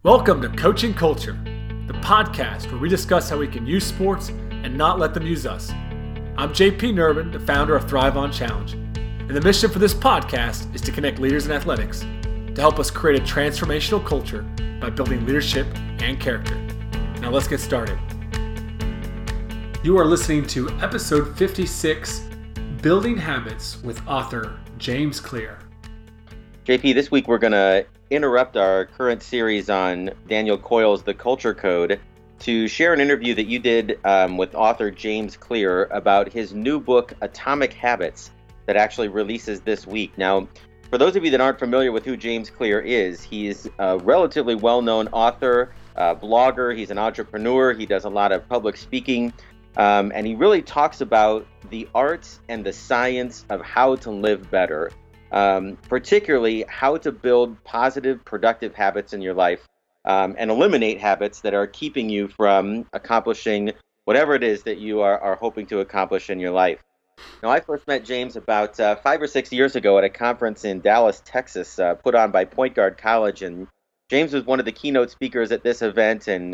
Welcome to Coaching Culture, the podcast where we discuss how we can use sports and not let them use us. I'm JP Nerbun, the founder of Thrive On Challenge, and the mission for this podcast is to connect leaders in athletics to help us create a transformational culture by building leadership and character. Now let's get started. You are listening to episode 56, Building Habits with author James Clear. JP, this week we're going to interrupt our current series on Daniel Coyle's The Culture Code to share an interview that you did with author James Clear about his new book, Atomic Habits, that actually releases this week. Now, for those of you that aren't familiar with who James Clear is, he's a relatively well-known author, blogger, he's an entrepreneur, he does a lot of public speaking, and he really talks about the arts and the science of how to live better. Particularly how to build positive, productive habits in your life and eliminate habits that are keeping you from accomplishing whatever it is that you are hoping to accomplish in your life. Now, I first met James about 5 or 6 years ago at a conference in Dallas, Texas, put on by Point Guard College, and James was one of the keynote speakers at this event, and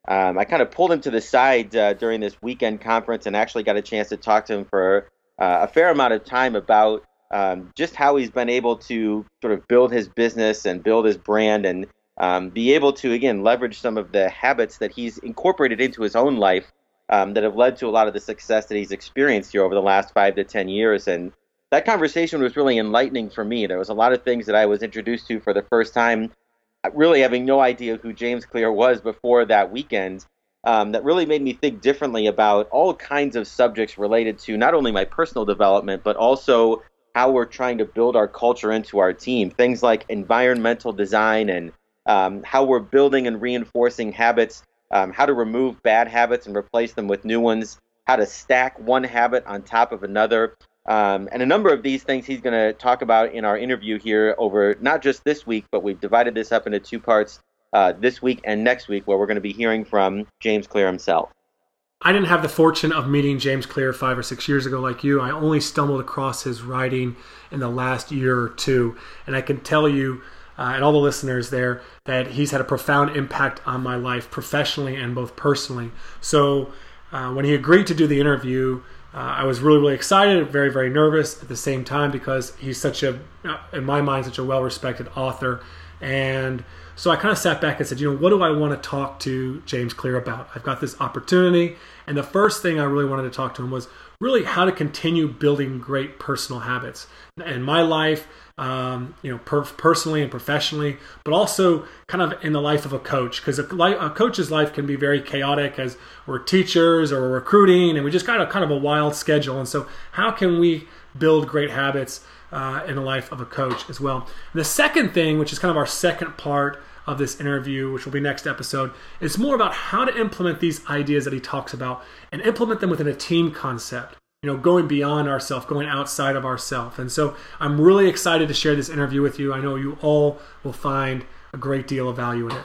I kind of pulled him to the side during this weekend conference and actually got a chance to talk to him for a fair amount of time about just how he's been able to sort of build his business and build his brand and be able to, again, leverage some of the habits that he's incorporated into his own life that have led to a lot of the success that he's experienced here over the last 5 to 10 years. And that conversation was really enlightening for me. There was a lot of things that I was introduced to for the first time, really having no idea who James Clear was before that weekend, that really made me think differently about all kinds of subjects related to not only my personal development, but also how we're trying to build our culture into our team. Things like environmental design and how we're building and reinforcing habits, how to remove bad habits and replace them with new ones, how to stack one habit on top of another. And a number of these things he's going to talk about in our interview here over not just this week, but we've divided this up into 2 parts this week and next week, where we're going to be hearing from James Clear himself. I didn't have the fortune of meeting James Clear 5 or 6 years ago like you. I only stumbled across his writing in the last year or two. And I can tell you, and all the listeners there, that he's had a profound impact on my life professionally and both personally. So when he agreed to do the interview, I was really, really excited, very, very nervous at the same time because he's such a, in my mind, such a well-respected author. And so I kind of sat back and said, what do I want to talk to James Clear about? I've got this opportunity. And the first thing I really wanted to talk to him was really how to continue building great personal habits in my life, personally and professionally, but also kind of in the life of a coach. Because a coach's life can be very chaotic as we're teachers or we're recruiting, and we just got a kind of a wild schedule. And so how can we build great habits in the life of a coach as well? And the second thing, which is kind of our second part of this interview, which will be next episode, is more about how to implement these ideas that he talks about and implement them within a team concept, going beyond ourselves, going outside of ourselves. And so I'm really excited to share this interview with you. I know you all will find a great deal of value in it.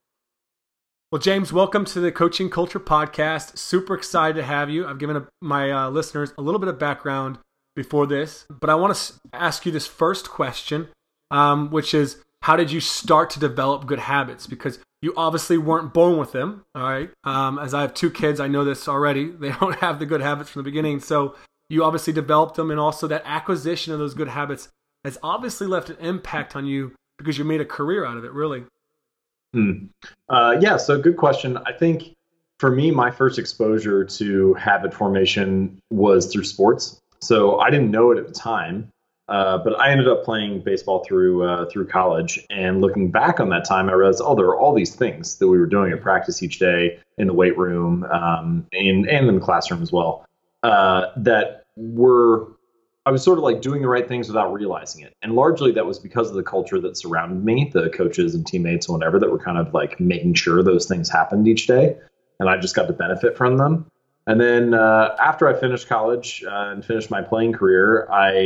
Well, James, welcome to the Coaching Culture Podcast. Super excited to have you. I've given my listeners a little bit of background before this, but I want to ask you this first question, which is, how did you start to develop good habits? Because you obviously weren't born with them, all right? As I have 2 kids, I know this already. They don't have the good habits from the beginning. So you obviously developed them, and also that acquisition of those good habits has obviously left an impact on you because you made a career out of it, really. So good question. I think for me, my first exposure to habit formation was through sports. So I didn't know it at the time. But I ended up playing baseball through college, and looking back on that time, I realized, there are all these things that we were doing at practice each day, in the weight room, and in the classroom as well, that I was sort of like doing the right things without realizing it. And largely that was because of the culture that surrounded me, the coaches and teammates and whatever, that were kind of like making sure those things happened each day. And I just got to benefit from them. And then after I finished college and finished my playing career,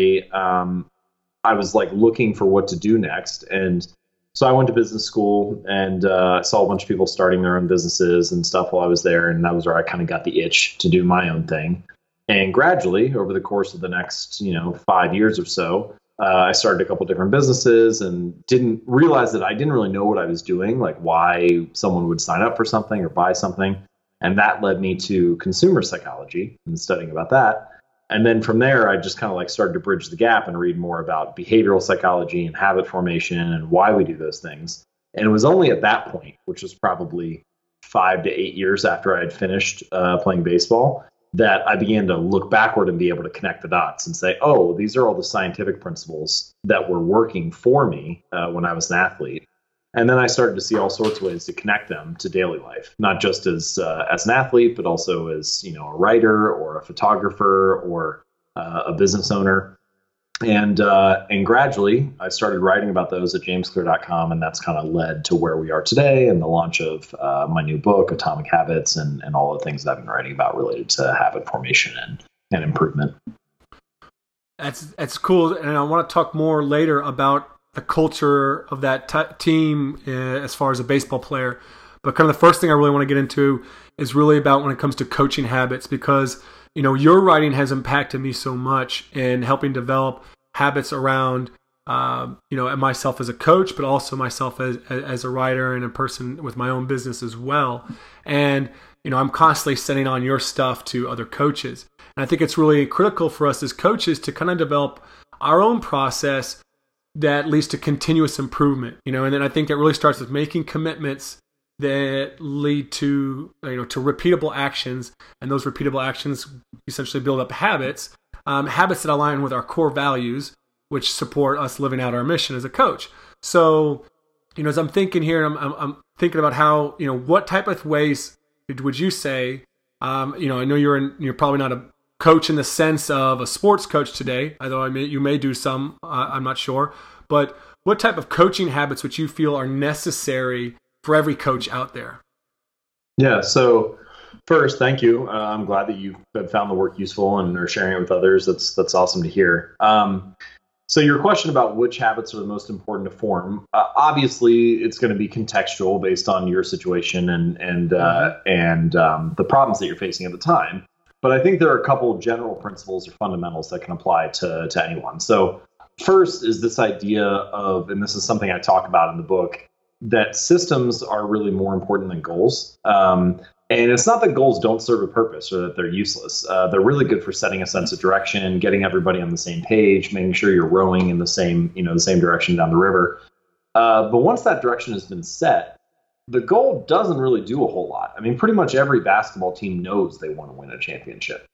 I was like looking for what to do next. And so I went to business school and saw a bunch of people starting their own businesses and stuff while I was there. And that was where I kind of got the itch to do my own thing. And gradually, over the course of the next 5 years or so, I started a couple different businesses and didn't realize that I didn't really know what I was doing, like why someone would sign up for something or buy something. And that led me to consumer psychology and studying about that. And then from there, I just kind of like started to bridge the gap and read more about behavioral psychology and habit formation and why we do those things. And it was only at that point, which was probably 5 to 8 years after I had finished playing baseball, that I began to look backward and be able to connect the dots and say, oh, these are all the scientific principles that were working for me when I was an athlete. And then I started to see all sorts of ways to connect them to daily life, not just as an athlete, but also as, you know, a writer or a photographer or a business owner. And gradually, I started writing about those at jamesclear.com, and that's kind of led to where we are today and the launch of my new book, Atomic Habits, and all the things that I've been writing about related to habit formation and improvement. That's cool, and I want to talk more later about the culture of that team as far as a baseball player. But kind of the first thing I really want to get into is really about when it comes to coaching habits, because you know, your writing has impacted me so much in helping develop habits around, you know, myself as a coach, but also myself as a writer and a person with my own business as well. And, you know, I'm constantly sending on your stuff to other coaches. And I think it's really critical for us as coaches to kind of develop our own process that leads to continuous improvement, you know, and then I think it really starts with making commitments that lead to, you know, to repeatable actions, and those repeatable actions essentially build up habits that align with our core values, which support us living out our mission as a coach. So, you know, as I'm thinking here, I'm thinking about how, you know, what type of ways would you say, you know, I know you're probably not a coach in the sense of a sports coach today, although you may do some, I'm not sure, but what type of coaching habits would you feel are necessary for every coach out there? Yeah. So first, thank you. I'm glad that you have found the work useful and are sharing it with others. That's awesome to hear. So your question about which habits are the most important to form, obviously it's going to be contextual based on your situation and the problems that you're facing at the time. But I think there are a couple of general principles or fundamentals that can apply to anyone. So first is this idea of, and this is something I talk about in the book, that systems are really more important than goals. And it's not that goals don't serve a purpose or that they're useless. They're really good for setting a sense of direction, getting everybody on the same page, making sure you're rowing in the same direction down the river. But once that direction has been set, the goal doesn't really do a whole lot. I mean, pretty much every basketball team knows they want to win a championship.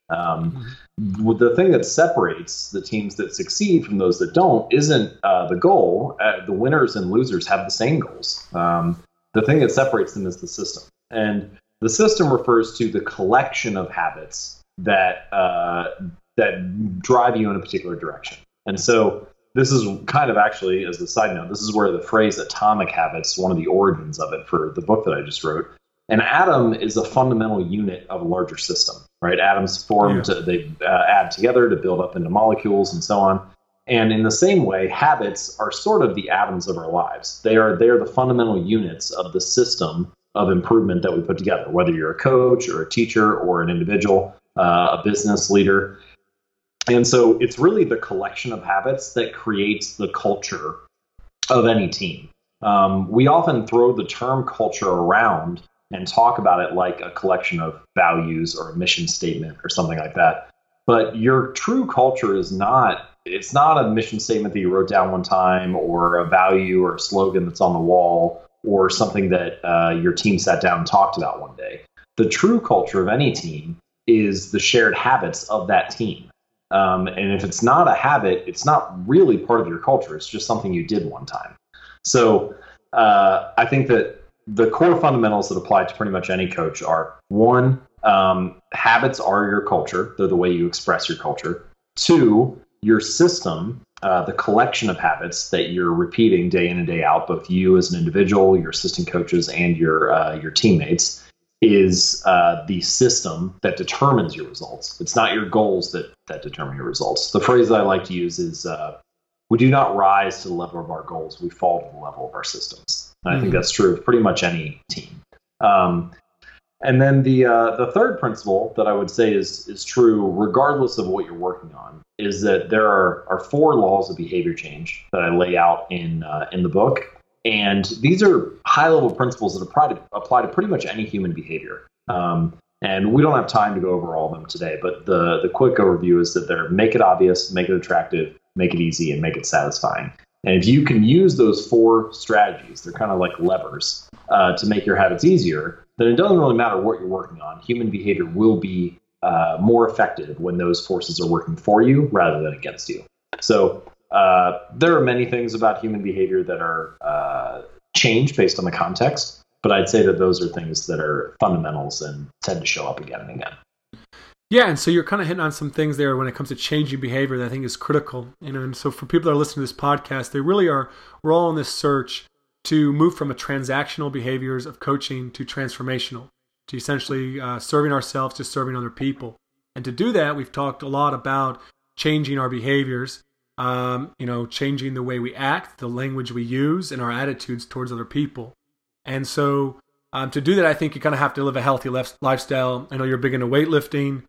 The thing that separates the teams that succeed from those that don't isn't the goal. The winners and losers have the same goals. The thing that separates them is the system. And the system refers to the collection of habits that drive you in a particular direction. And so this is kind of actually, as a side note, this is where the phrase atomic habits, one of the origins of it for the book that I just wrote. An atom is a fundamental unit of a larger system, right? Atoms form, they add together to build up into molecules and so on. And in the same way, habits are sort of the atoms of our lives. They are the fundamental units of the system of improvement that we put together, whether you're a coach or a teacher or an individual, a business leader. And so it's really the collection of habits that creates the culture of any team. We often throw the term culture around and talk about it like a collection of values or a mission statement or something like that. But your true culture it's not a mission statement that you wrote down one time or a value or a slogan that's on the wall or something that your team sat down and talked about one day. The true culture of any team is the shared habits of that team. And if it's not a habit, it's not really part of your culture. It's just something you did one time. So I think that the core fundamentals that apply to pretty much any coach are, one, habits are your culture. They're the way you express your culture. Two, your system, the collection of habits that you're repeating day in and day out, both you as an individual, your assistant coaches, and your teammates, is the system that determines your results. It's not your goals that determine your results. The phrase that I like to use is, we do not rise to the level of our goals, we fall to the level of our systems. And I think that's true of pretty much any team. And then the third principle that I would say is true regardless of what you're working on is that there are 4 laws of behavior change that I lay out in the book, and these are high level principles that apply to pretty much any human behavior. And we don't have time to go over all of them today, but the quick overview is that they're make it obvious, make it attractive, make it easy, and make it satisfying. And if you can use those 4 strategies, they're kind of like levers to make your habits easier, then it doesn't really matter what you're working on. Human behavior will be more effective when those forces are working for you rather than against you. So there are many things about human behavior that are changed based on the context, but I'd say that those are things that are fundamentals and tend to show up again and again. Yeah, and so you're kind of hitting on some things there when it comes to changing behavior that I think is critical. And so for people that are listening to this podcast, we're all on this search to move from a transactional behaviors of coaching to transformational, to essentially serving ourselves to serving other people. And to do that, we've talked a lot about changing our behaviors, changing the way we act, the language we use, and our attitudes towards other people. And so to do that, I think you kind of have to live a healthy lifestyle. I know you're big into weightlifting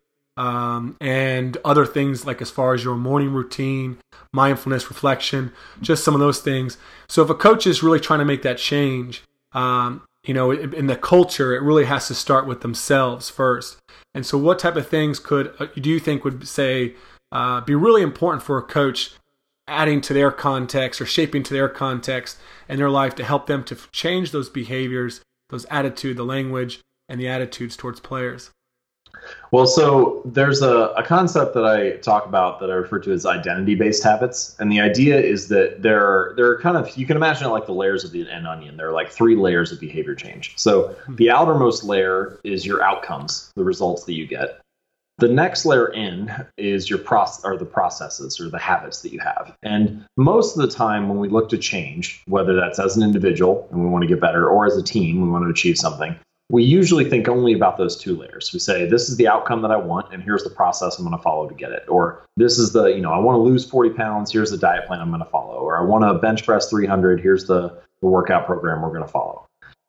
and other things like as far as your morning routine, mindfulness, reflection, just some of those things. So if a coach is really trying to make that change, in the culture, it really has to start with themselves first. And so what type of things do you think would say be really important for a coach adding to their context or shaping to their context in their life to help them to change those behaviors, those attitude, the language, and the attitudes towards players? Well, so there's a concept that I talk about that I refer to as identity-based habits. And the idea is that there are kind of, you can imagine it like the layers of an onion. There are like 3 layers of behavior change. So the outermost layer is your outcomes, the results that you get. The next layer in is the processes or the habits that you have. And most of the time when we look to change, whether that's as an individual and we want to get better, or as a team, we want to achieve something, we usually think only about those 2 layers. We say, this is the outcome that I want, and here's the process I'm going to follow to get it. Or this is I want to lose 40 pounds, here's the diet plan I'm going to follow. Or I want to bench press 300, here's the workout program we're going to follow.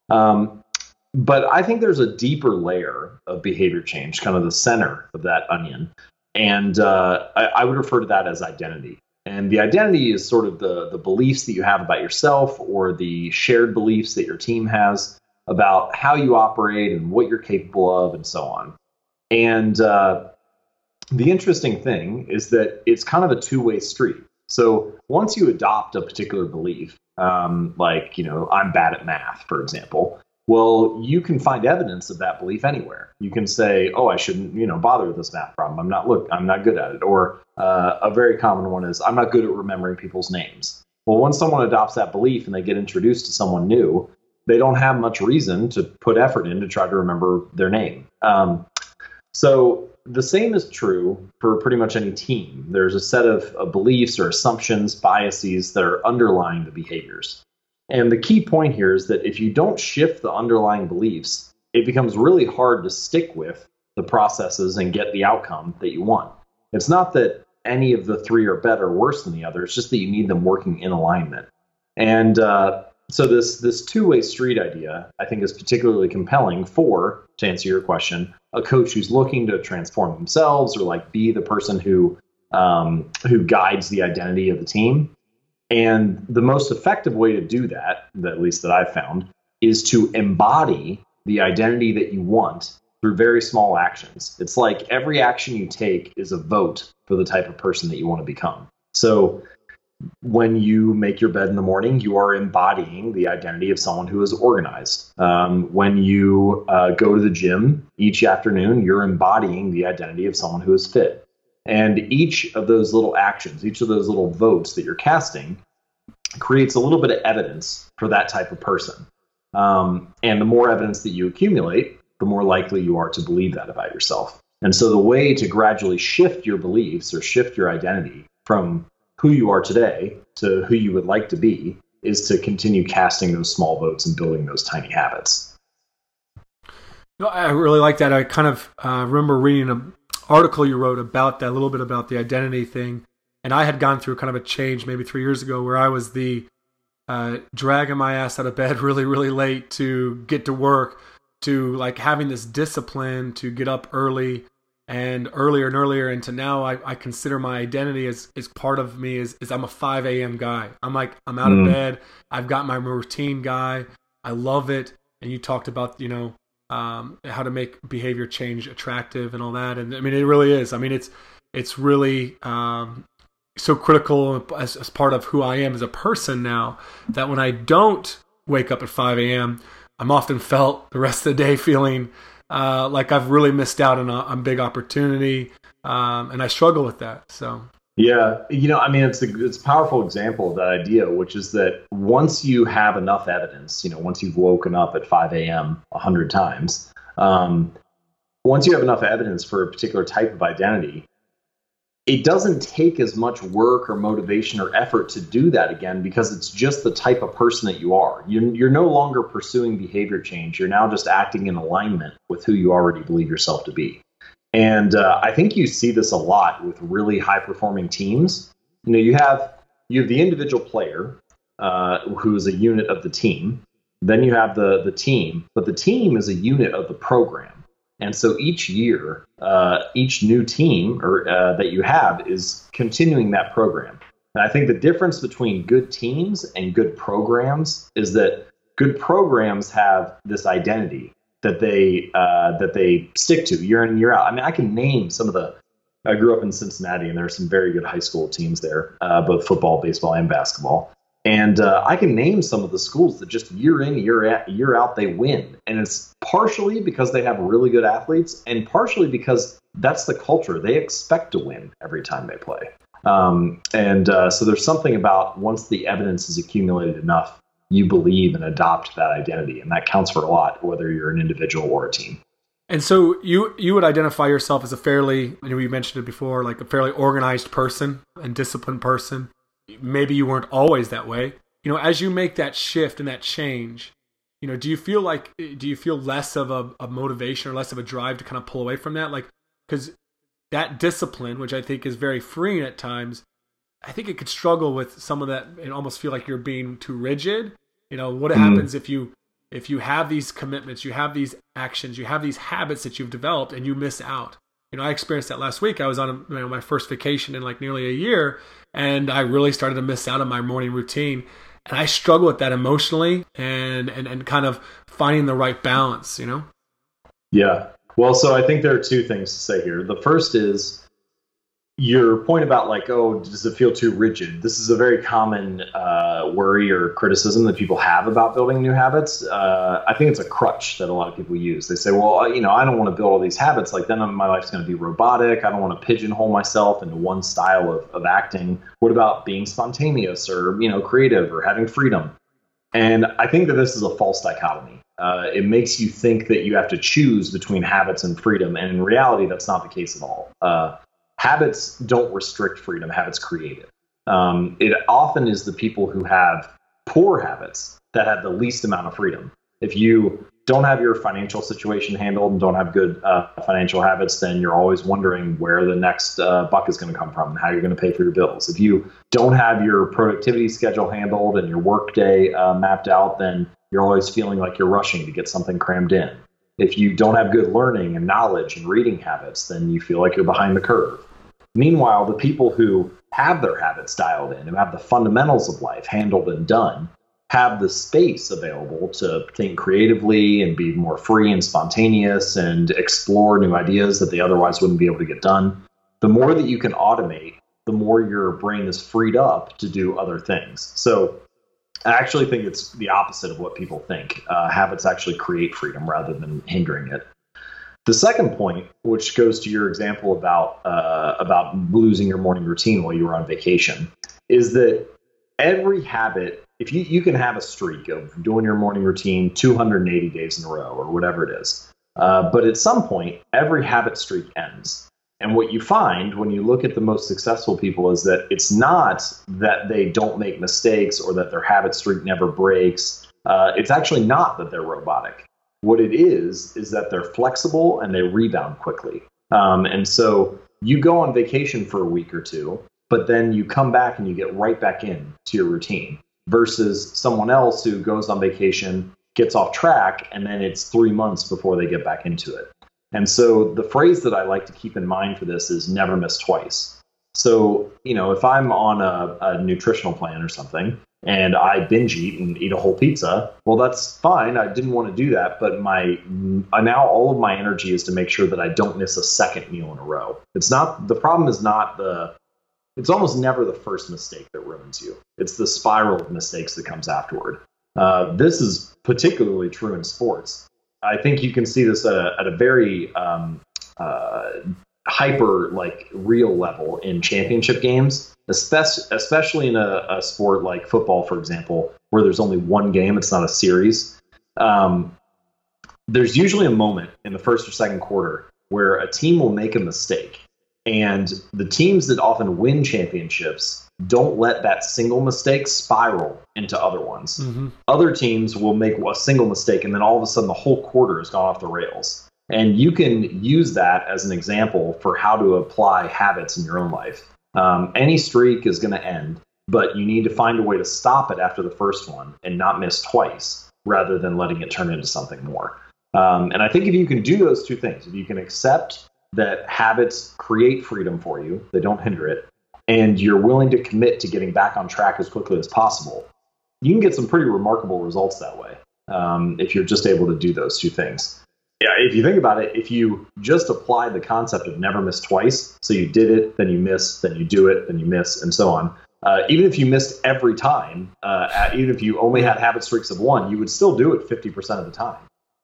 But I think there's a deeper layer of behavior change, kind of the center of that onion. And I would refer to that as identity. And the identity is sort of the beliefs that you have about yourself or the shared beliefs that your team has about how you operate and what you're capable of and so on. And the interesting thing is that it's kind of a 2-way street. So once you adopt a particular belief, I'm bad at math, for example, well, you can find evidence of that belief anywhere. You can say, oh, I shouldn't, bother with this math problem. I'm not good at it. Or a very common one is, I'm not good at remembering people's names. Well, once someone adopts that belief and they get introduced to someone new, they don't have much reason to put effort in to try to remember their name. So the same is true for pretty much any team. There's a set of beliefs or assumptions, biases that are underlying the behaviors. And the key point here is that if you don't shift the underlying beliefs, it becomes really hard to stick with the processes and get the outcome that you want. It's not that any of the 3 are better or worse than the other. It's just that you need them working in alignment. And so this 2-way street idea, I think, is particularly compelling to answer your question, a coach who's looking to transform themselves or be the person who guides the identity of the team. And the most effective way to do that, at least that I've found, is to embody the identity that you want through very small actions. It's like every action you take is a vote for the type of person that you want to become. So when you make your bed in the morning, you are embodying the identity of someone who is organized. When you go to the gym each afternoon, you're embodying the identity of someone who is fit. And each of those little actions, each of those little votes that you're casting creates a little bit of evidence for that type of person. And the more evidence that you accumulate, the more likely you are to believe that about yourself. And so the way to gradually shift your beliefs or shift your identity from who you are today to who you would like to be is to continue casting those small votes and building those tiny habits. I really like that. I kind of remember reading an article you wrote about that, a little bit about the identity thing. And I had gone through kind of a change maybe 3 years ago where I was the dragging my ass out of bed really, really late to get to work to like having this discipline to get up early and earlier, and to now I consider my identity as part of me is I'm a 5 a.m. guy. I'm out of bed. I've got my routine guy. I love it. And you talked about, how to make behavior change attractive and all that. And I mean, it really is. I mean, it's really so critical as part of who I am as a person now, that when I don't wake up at 5 a.m., I'm often felt the rest of the day feeling like I've really missed out on a big opportunity. And I struggle with that. So. Yeah, I mean, it's a powerful example of that idea, which is that once you have enough evidence, once you've woken up at 5 a.m. 100 times, once you have enough evidence for a particular type of identity, it doesn't take as much work or motivation or effort to do that again, because it's just the type of person that you are. You're no longer pursuing behavior change. You're now just acting in alignment with who you already believe yourself to be. And I think you see this a lot with really high-performing teams. You have the individual player who is a unit of the team. Then you have the team, but the team is a unit of the program. And so each year, each new team that you have is continuing that program. And I think the difference between good teams and good programs is that good programs have this identity that they stick to year in, year out. I mean, I can name some of I grew up in Cincinnati, and there are some very good high school teams there, both football, baseball, and basketball. And I can name some of the schools that just year in, year out, they win. And it's partially because they have really good athletes, and partially because that's the culture. They expect to win every time they play. So there's something about once the evidence is accumulated enough, you believe and adopt that identity. And that counts for a lot, whether you're an individual or a team. And so you would identify yourself as a fairly, you mentioned it before, like a fairly organized person and disciplined person. Maybe you weren't always that way. As you make that shift and that change, do you feel less of a motivation or less of a drive to kind of pull away from that? Like, because that discipline, which I think is very freeing at times, I think it could struggle with some of that and almost feel like you're being too rigid. What happens if you have these commitments, you have these actions, you have these habits that you've developed, and you miss out. I experienced that last week. I was on my first vacation in like nearly a year, and I really started to miss out on my morning routine. And I struggle with that emotionally and kind of finding the right balance, Yeah. Well, so I think there are two things to say here. The first is your point about like, oh, does it feel too rigid? This is a very common worry or criticism that people have about building new habits. I think it's a crutch that a lot of people use. They say, well, I don't want to build all these habits. Like then my life's going to be robotic. I don't want to pigeonhole myself into one style of acting. What about being spontaneous or, creative or having freedom? And I think that this is a false dichotomy. It makes you think that you have to choose between habits and freedom. And in reality, that's not the case at all. Habits don't restrict freedom. Habits create it. It often is the people who have poor habits that have the least amount of freedom. If you don't have your financial situation handled and don't have good financial habits, then you're always wondering where the next buck is going to come from and how you're going to pay for your bills. If you don't have your productivity schedule handled and your workday mapped out, then you're always feeling like you're rushing to get something crammed in. If you don't have good learning and knowledge and reading habits, then you feel like you're behind the curve. Meanwhile, the people who have their habits dialed in, who have the fundamentals of life handled and done, have the space available to think creatively and be more free and spontaneous and explore new ideas that they otherwise wouldn't be able to get done. The more that you can automate, the more your brain is freed up to do other things. So I actually think it's the opposite of what people think. Habits actually create freedom rather than hindering it. The second point, which goes to your example about losing your morning routine while you were on vacation, is that every habit, if you can have a streak of doing your morning routine 280 days in a row or whatever it is, but at some point, every habit streak ends. And what you find when you look at the most successful people is that it's not that they don't make mistakes or that their habit streak never breaks. It's actually not that they're robotic. What it is that they're flexible and they rebound quickly. And so you go on vacation for a week or two, but then you come back and you get right back in to your routine versus someone else who goes on vacation, gets off track, and then it's 3 months before they get back into it. And so the phrase that I like to keep in mind for this is never miss twice. So, if I'm on a nutritional plan or something and I binge eat and eat a whole pizza, well, that's fine. I didn't want to do that, but now all of my energy is to make sure that I don't miss a second meal in a row. It's almost never the first mistake that ruins you. It's the spiral of mistakes that comes afterward. This is particularly true in sports. I think you can see this at a very hyper, real level in championship games, especially in a sport like football, for example, where there's only one game. It's not a series. There's usually a moment in the first or second quarter where a team will make a mistake. And the teams that often win championships don't let that single mistake spiral into other ones. Mm-hmm. Other teams will make a single mistake, and then all of a sudden the whole quarter has gone off the rails. And you can use that as an example for how to apply habits in your own life. Any streak is going to end, but you need to find a way to stop it after the first one and not miss twice, rather than letting it turn into something more. And I think if you can do those two things, if you can accept that habits create freedom for you, they don't hinder it, and you're willing to commit to getting back on track as quickly as possible, you can get some pretty remarkable results that way, if you're just able to do those two things. Yeah, if you think about it, if you just apply the concept of never miss twice, so you did it, then you miss, then you do it, then you miss, and so on. Even if you missed every time, even if you only had habit streaks of one, you would still do it 50% of the time.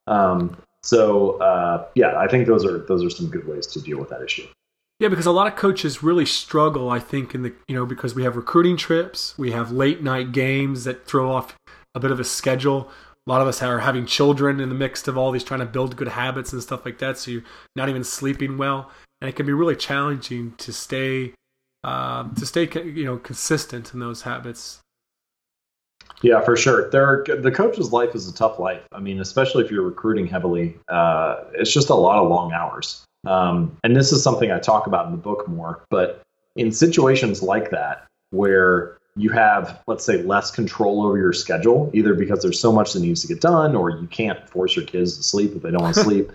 I think those are some good ways to deal with that issue. Yeah, because a lot of coaches really struggle, I think, because we have recruiting trips, we have late night games that throw off a bit of a schedule. A lot of us are having children in the mix of all these, trying to build good habits and stuff like that. So you're not even sleeping well, and it can be really challenging to stay consistent in those habits. Yeah, for sure. The coach's life is a tough life. I mean, especially if you're recruiting heavily, it's just a lot of long hours. And this is something I talk about in the book more. But in situations like that, where you have, let's say, less control over your schedule, either because there's so much that needs to get done, or you can't force your kids to sleep if they don't want to sleep.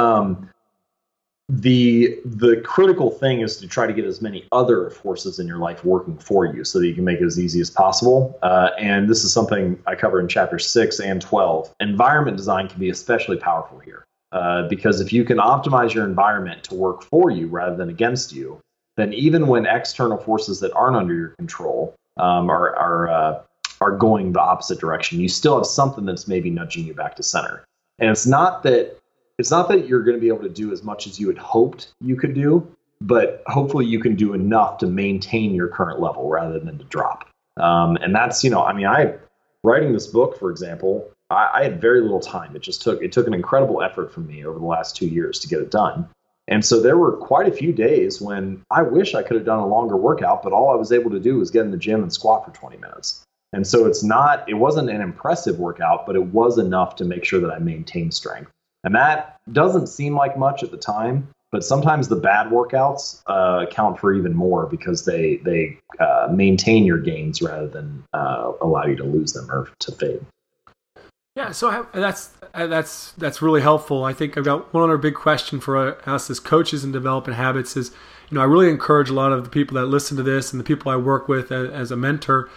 The critical thing is to try to get as many other forces in your life working for you so that you can make it as easy as possible. And this is something I cover in chapter 6 and 12. Environment design can be especially powerful here, because if you can optimize your environment to work for you rather than against you, then even when external forces that aren't under your control are going the opposite direction, you still have something that's maybe nudging you back to center. And it's not that you're going to be able to do as much as you had hoped you could do, but hopefully you can do enough to maintain your current level rather than to drop. And that's, writing this book, for example, I had very little time. It took an incredible effort from me over the last 2 years to get it done. And so there were quite a few days when I wish I could have done a longer workout, but all I was able to do was get in the gym and squat for 20 minutes. And so it wasn't an impressive workout, but it was enough to make sure that I maintained strength. And that doesn't seem like much at the time, but sometimes the bad workouts count for even more because they maintain your gains rather than allow you to lose them or to fade. Yeah, so that's really helpful. I think I've got one other big question for us as coaches in developing habits is, I really encourage a lot of the people that listen to this and the people I work with as a mentor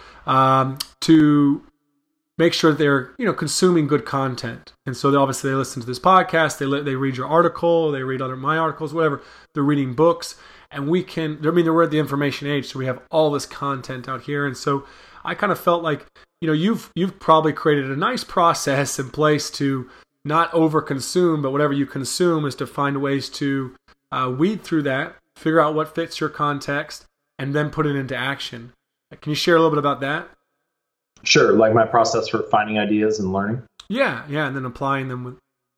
to make sure that they're consuming good content. And so they listen to this podcast, they read your article, they read my articles, whatever. They're reading books, and we're at the information age, so we have all this content out here. And so I kind of felt like, you've probably created a nice process in place to not overconsume, but whatever you consume is to find ways to weed through that, figure out what fits your context, and then put it into action. Can you share a little bit about that? Sure, like my process for finding ideas and learning? Yeah, and then applying them.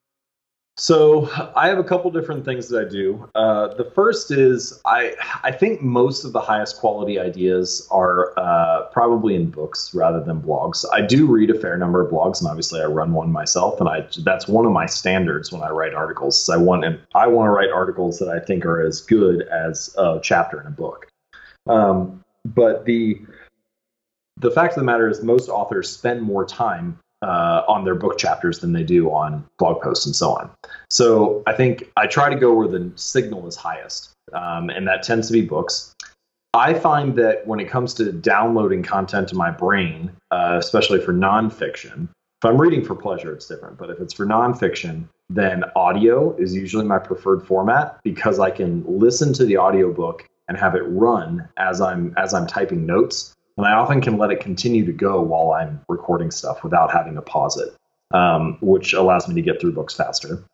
So I have a couple different things that I do. The first is I think most of the highest quality ideas are probably in books rather than blogs. I do read a fair number of blogs, and obviously I run one myself, and that's one of my standards when I write articles. I want to write articles that I think are as good as a chapter in a book. But the fact of the matter is most authors spend more time on their book chapters than they do on blog posts and so on. So I think I try to go where the signal is highest, and that tends to be books. I find that when it comes to downloading content to my brain, especially for nonfiction, if I'm reading for pleasure, it's different. But if it's for nonfiction, then audio is usually my preferred format because I can listen to the audiobook and have it run as I'm typing notes. And I often can let it continue to go while I'm recording stuff without having to pause it, which allows me to get through books faster.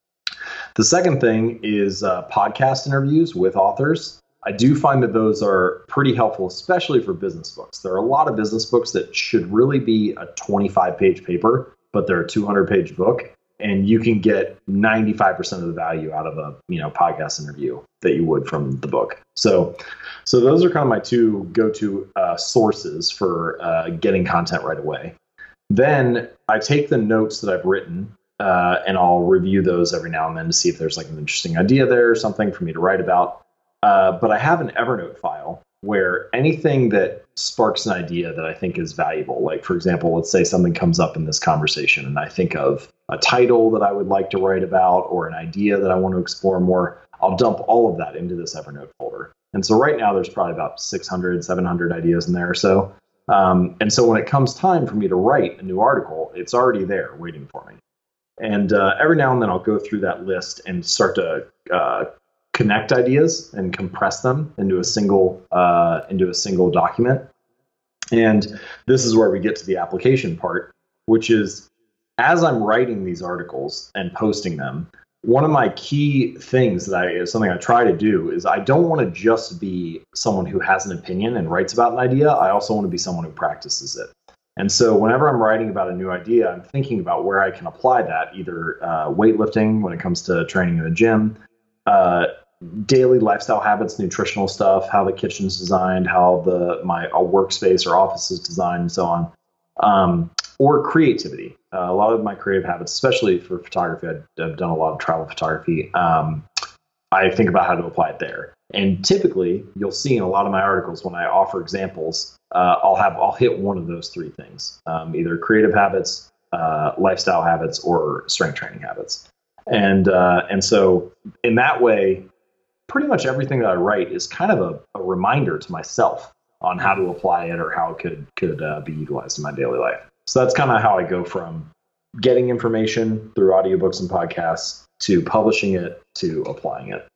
The second thing is podcast interviews with authors. I do find that those are pretty helpful, especially for business books. There are a lot of business books that should really be a 25-page paper, but they're a 200-page book, and you can get 95% of the value out of a podcast interview that you would from the book. So those are kind of my two go-to sources for getting content right away. Then I take the notes that I've written and I'll review those every now and then to see if there's like an interesting idea there or something for me to write about. But I have an Evernote file where anything that sparks an idea that I think is valuable, like for example, let's say something comes up in this conversation and I think of a title that I would like to write about or an idea that I want to explore more, I'll dump all of that into this Evernote folder. And so right now there's probably about 600, 700 ideas in there or so. And so when it comes time for me to write a new article, it's already there waiting for me. And every now and then I'll go through that list and start to connect ideas and compress them into a single document. And this is where we get to the application part, which is as I'm writing these articles and posting them, one of my key things something I try to do is I don't want to just be someone who has an opinion and writes about an idea. I also want to be someone who practices it. And so whenever I'm writing about a new idea, I'm thinking about where I can apply that, either weightlifting when it comes to training in the gym, daily lifestyle habits, nutritional stuff, how the kitchen's designed, how my workspace or office is designed, and so on, or creativity. A lot of my creative habits, especially for photography, I've done a lot of travel photography. I think about how to apply it there. And typically, you'll see in a lot of my articles when I offer examples, I'll hit one of those three things, either creative habits, lifestyle habits, or strength training habits. And so in that way, pretty much everything that I write is kind of a reminder to myself on how to apply it or how it could be utilized in my daily life. So that's kind of how I go from getting information through audiobooks and podcasts to publishing it to applying it.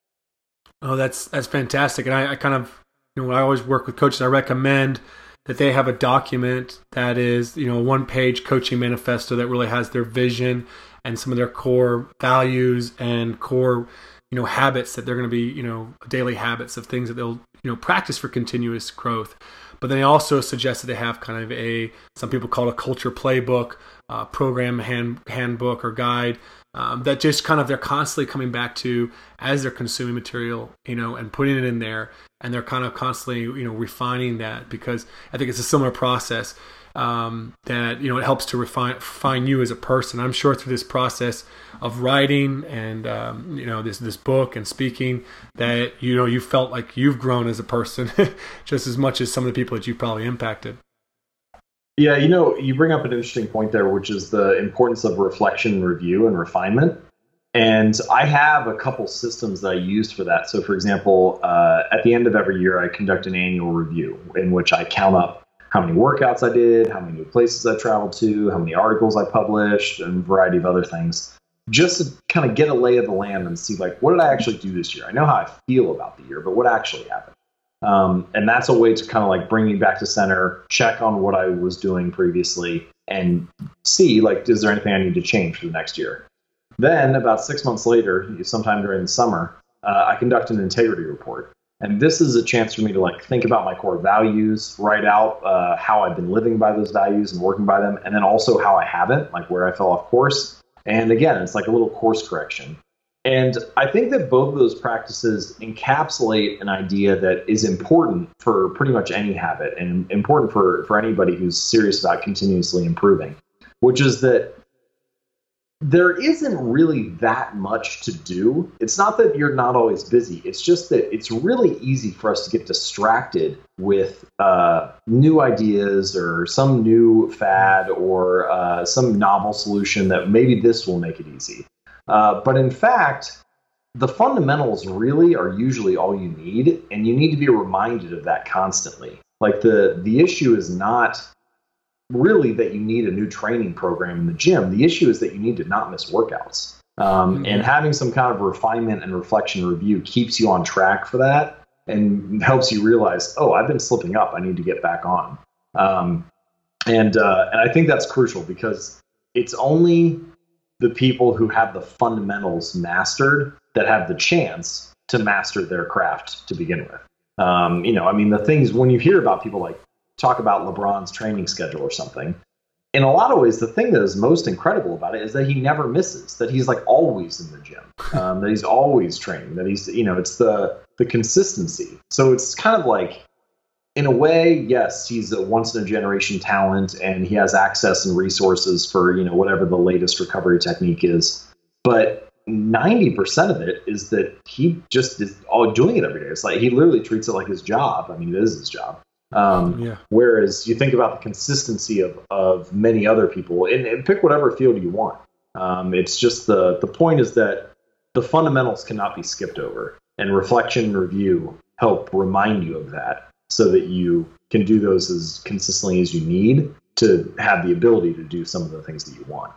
Oh, that's fantastic. And I kind of, when I always work with coaches, I recommend that they have a document that is, a one-page coaching manifesto that really has their vision and some of their core values and core, habits that they're going to be, daily habits of things that they'll, practice for continuous growth. But then I also suggest that they have kind of some people call it a culture playbook, program handbook or guide, that just kind of they're constantly coming back to as they're consuming material, and putting it in there, and they're kind of constantly, refining that, because I think it's a similar process that, it helps to refine you as a person. I'm sure through this process of writing and, this book and speaking that, you felt like you've grown as a person just as much as some of the people that you've probably impacted. Yeah, you bring up an interesting point there, which is the importance of reflection, review, and refinement. And I have a couple systems that I use for that. So, for example, at the end of every year, I conduct an annual review in which I count up how many workouts I did, how many new places I traveled to, how many articles I published, and a variety of other things, just to kind of get a lay of the land and see, what did I actually do this year? I know how I feel about the year, but what actually happened? And that's a way to kind of bring me back to center, check on what I was doing previously, and see, is there anything I need to change for the next year? Then about 6 months later, sometime during the summer, I conduct an integrity report. And this is a chance for me to think about my core values, write out how I've been living by those values and working by them, and then also how I haven't, where I fell off course. And again, it's like a little course correction. And I think that both of those practices encapsulate an idea that is important for pretty much any habit and important for anybody who's serious about continuously improving, which is that there isn't really that much to do. It's not that you're not always busy. It's just that it's really easy for us to get distracted with new ideas or some new fad or some novel solution that maybe this will make it easy. But in fact, the fundamentals really are usually all you need, and you need to be reminded of that constantly. Like the issue is not really that you need a new training program in the gym. The issue is that you need to not miss workouts. And having some kind of refinement and reflection review keeps you on track for that and helps you realize, oh, I've been slipping up. I need to get back on. And I think that's crucial because it's only the people who have the fundamentals mastered that have the chance to master their craft to begin with. The things when you hear about people like talk about LeBron's training schedule or something, in a lot of ways, the thing that is most incredible about it is that he never misses, that he's like always in the gym, that he's always training, that he's, it's the consistency. So it's kind of like, in a way, yes, he's a once in a generation talent and he has access and resources for, whatever the latest recovery technique is. But 90% of it is that he just is all doing it every day. It's like he literally treats it like his job. I mean, it is his job. Whereas you think about the consistency of many other people, and pick whatever field you want. It's just the point is that the fundamentals cannot be skipped over, and reflection and review help remind you of that so that you can do those as consistently as you need to have the ability to do some of the things that you want.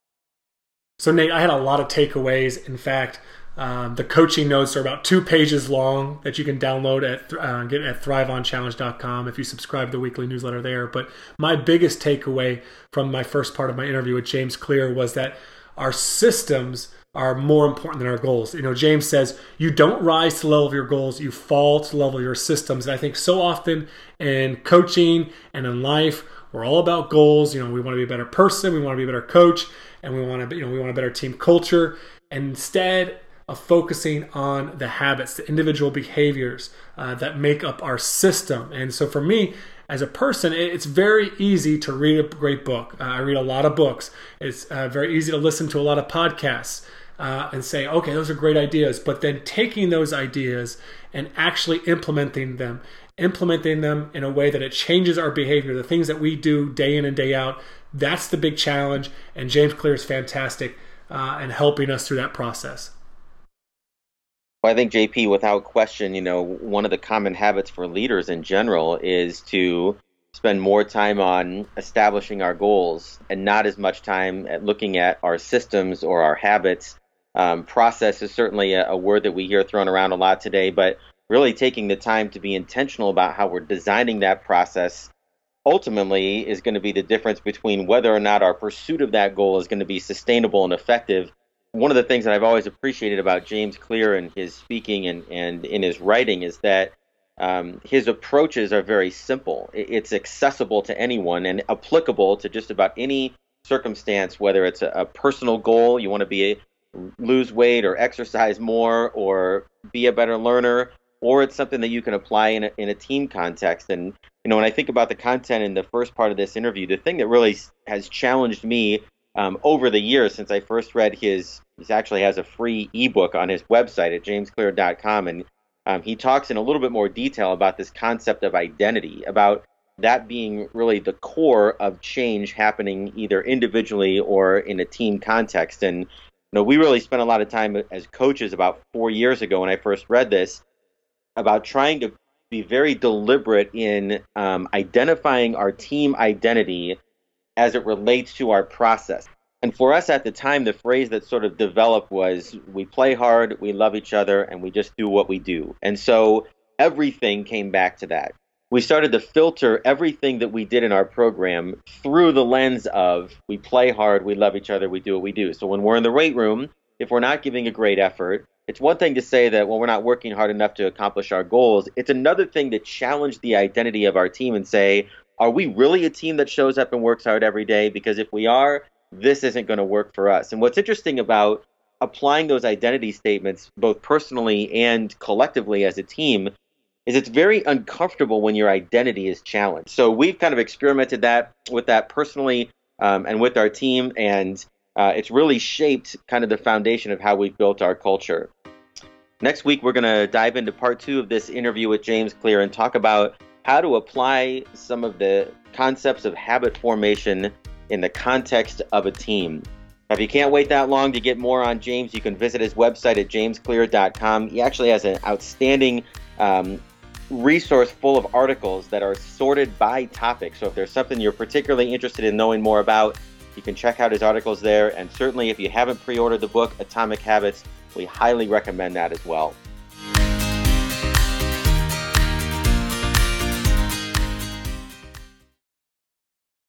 So Nate, I had a lot of takeaways. In fact, the coaching notes are about 2 pages long that you can download get at thriveonchallenge.com if you subscribe to the weekly newsletter there. But my biggest takeaway from my first part of my interview with James Clear was that our systems are more important than our goals. James says, you don't rise to the level of your goals, you fall to the level of your systems. And I think so often in coaching and in life, we're all about goals. We want to be a better person, we want to be a better coach, and we want a better team culture. And instead of focusing on the habits, the individual behaviors that make up our system. And so for me, as a person, it's very easy to read a great book. I read a lot of books. It's very easy to listen to a lot of podcasts and say, okay, those are great ideas. But then taking those ideas and actually implementing them in a way that it changes our behavior, the things that we do day in and day out, that's the big challenge. And James Clear is fantastic in helping us through that process. Well, I think, JP, without question, one of the common habits for leaders in general is to spend more time on establishing our goals and not as much time at looking at our systems or our habits. Process is certainly a word that we hear thrown around a lot today, but really taking the time to be intentional about how we're designing that process ultimately is going to be the difference between whether or not our pursuit of that goal is going to be sustainable and effective. One of the things that I've always appreciated about James Clear and his speaking and in his writing is that his approaches are very simple. It's accessible to anyone and applicable to just about any circumstance, whether it's a personal goal, you want to lose weight or exercise more or be a better learner, or it's something that you can apply in a team context. And when I think about the content in the first part of this interview, the thing that really has challenged me over the years since I first read he actually has a free ebook on his website at jamesclear.com, and he talks in a little bit more detail about this concept of identity, about that being really the core of change happening either individually or in a team context. And we really spent a lot of time as coaches about 4 years ago when I first read this about trying to be very deliberate in identifying our team identity as it relates to our process. And for us at the time, the phrase that sort of developed was, we play hard, we love each other, and we just do what we do. And so everything came back to that. We started to filter everything that we did in our program through the lens of, we play hard, we love each other, we do what we do. So when we're in the weight room, if we're not giving a great effort, it's one thing to say that, well, we're not working hard enough to accomplish our goals. It's another thing to challenge the identity of our team and say, are we really a team that shows up and works hard every day? Because if we are, this isn't going to work for us. And what's interesting about applying those identity statements, both personally and collectively as a team, is it's very uncomfortable when your identity is challenged. So we've kind of experimented with that personally and with our team. And it's really shaped kind of the foundation of how we've built our culture. Next week, we're going to dive into part 2 of this interview with James Clear and talk about how to apply some of the concepts of habit formation in the context of a team. Now, if you can't wait that long to get more on James, you can visit his website at jamesclear.com. He actually has an outstanding resource full of articles that are sorted by topic. So if there's something you're particularly interested in knowing more about, you can check out his articles there. And certainly if you haven't pre-ordered the book, Atomic Habits, we highly recommend that as well.